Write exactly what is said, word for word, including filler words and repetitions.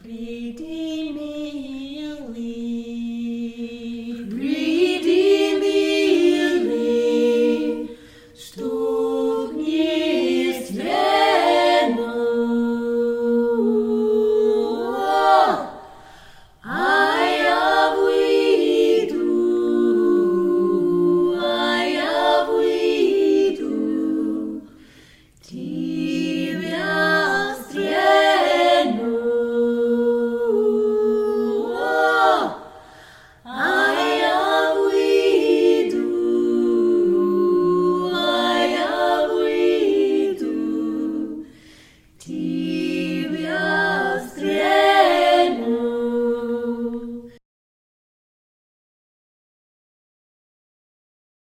Приди, милый, приди, милый, чтоб не стрельнул. А я выйду, а я выйду,